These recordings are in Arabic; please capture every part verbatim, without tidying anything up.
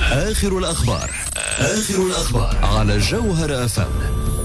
آخر الأخبار آخر الأخبار على جوهر أف أم.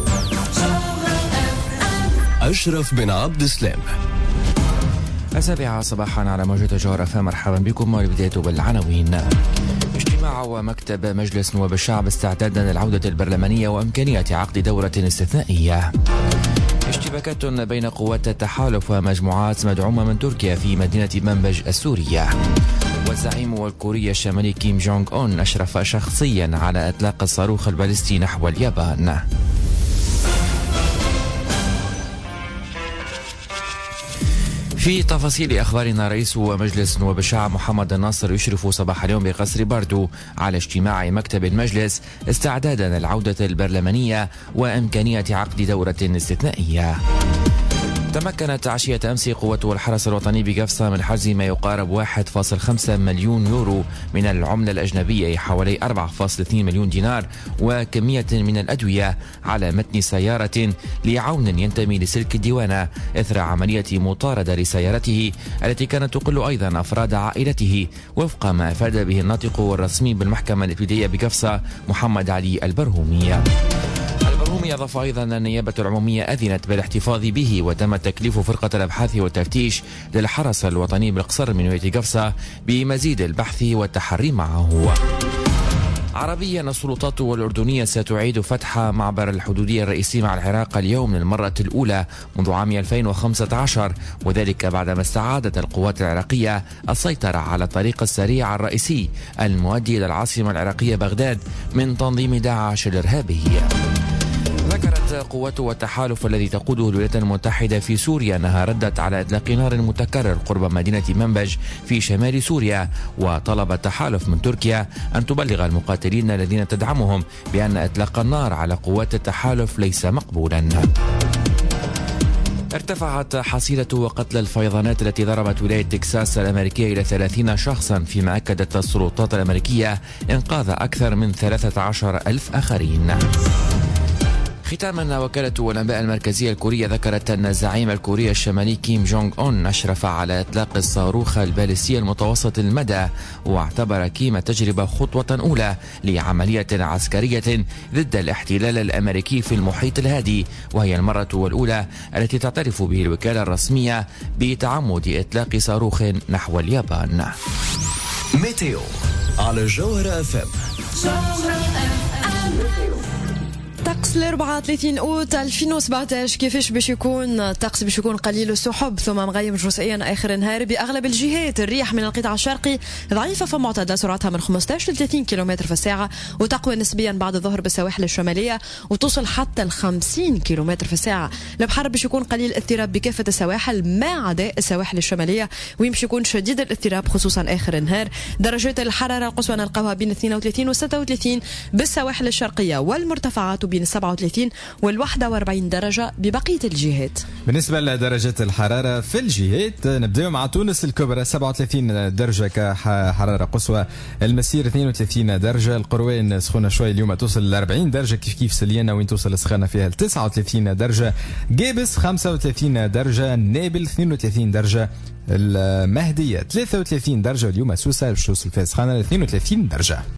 أشرف بن عبد السلام. السابعة صباحا على موجة جوهر أف أم. مرحبا بكم والبداية بالعناوين. اجتماع مكتب مجلس نواب الشعب استعدادا للعودة البرلمانية وإمكانية عقد دورة استثنائية. اشتباكات بين قوات التحالف ومجموعات مدعومة من تركيا في مدينة منبج السورية. والزعيم الكوري الشمالي كيم جونغ أون أشرف شخصيا على إطلاق الصاروخ البالستي نحو اليابان. في تفاصيل أخبارنا، رئيس مجلس نواب الشعب محمد الناصر يشرف صباح اليوم بقصر باردو على اجتماع مكتب المجلس استعدادا للعودة البرلمانية وإمكانية عقد دورة استثنائية. تمكنت عشية أمس قوة الحرس الوطني بقفصة من حجز ما يقارب واحد فاصلة خمسة مليون يورو من العملة الأجنبية، حوالي أربعة فاصلة اثنين مليون دينار، وكمية من الأدوية على متن سيارة لعون ينتمي لسلك الديوانة إثر عملية مطاردة لسيارته التي كانت تقل أيضا أفراد عائلته، وفق ما أفاد به الناطق الرسمي بالمحكمة الابتدائية بقفصة محمد علي البرهومي. البرهومي أضاف أيضا أن النيابة العمومية أذنت بالاحتفاظ به، وتم تكليف فرقة الأبحاث والتفتيش للحرس الوطني بالقصر من ولاية قفصة بمزيد البحث والتحري معه. عربيا، السلطات الأردنية ستعيد فتح معبر الحدودية الرئيسي مع العراق اليوم للمرة الأولى منذ عام ألفين وخمسة عشر، وذلك بعدما استعادت القوات العراقية السيطرة على الطريق السريع الرئيسي المؤدي إلى العاصمة العراقية بغداد من تنظيم داعش الإرهابي. ذكرت قوات التحالف الذي تقوده الولايات المتحدة في سوريا أنها ردت على إطلاق نار متكرر قرب مدينة منبج في شمال سوريا، وطلب التحالف من تركيا أن تبلغ المقاتلين الذين تدعمهم بأن إطلاق النار على قوات التحالف ليس مقبولا. ارتفعت حصيلة وقتل الفيضانات التي ضربت ولاية تكساس الأمريكية إلى ثلاثين شخصا، فيما أكدت السلطات الأمريكية إنقاذ أكثر من ثلاثة عشر ألف آخرين. ختاما، وكالة الأنباء المركزية الكورية ذكرت أن الزعيم الكوري الشمالي كيم جونغ أون أشرف على إطلاق الصاروخ البالستي المتوسط المدى، واعتبر كيم التجربة خطوة أولى لعملية عسكرية ضد الاحتلال الأمريكي في المحيط الهادي، وهي المرة الأولى التي تعترف به الوكالة الرسمية بتعمد إطلاق صاروخ نحو اليابان. ميتيو على جوهر أف أم. طقس الأربعاء ثلاثين أوت ألفين وسبعطاش، كيفاش باش يكون الطقس؟ باش يكون قليل السحب ثم مغيم جزئيا آخر النهار بأغلب الجهات. الرياح من القطاع الشرقي ضعيفة فمعتدلة، سرعتها من خمسطاش ل ثلاثين كيلومتر في الساعة، وتقوى نسبيا بعد الظهر بالسواحل الشمالية وتوصل حتى ل خمسين كيلومتر في الساعة. البحر باش يكون قليل الاضطراب بكافة السواحل ما عدا السواحل الشمالية، ويمشي يكون شديد الاضطراب خصوصا آخر النهار. درجات الحرارة القصوى نلقاها بين اثنين وثلاثين و ستة وثلاثين بالسواحل الشرقية، والمرتفعات بين سبعة وثلاثين والواحد وأربعين درجة ببقية الجهات. بالنسبة لدرجات الحرارة في الجهات، نبدأ مع تونس الكبرى سبعة وثلاثين درجة كحرارة قصوى، المسير اثنين وثلاثين درجة، القروان سخونة شوي اليوم توصل ل أربعين درجة كيف كيف سليانة وين توصل السخانة فيها ل تسعة وثلاثين درجة، قابس خمسة وثلاثين درجة، نابل اثنين وثلاثين درجة، المهدية ثلاثة وثلاثين درجة، اليوم سوسة باش توصل فيها السخانة ل اثنين وثلاثين درجة.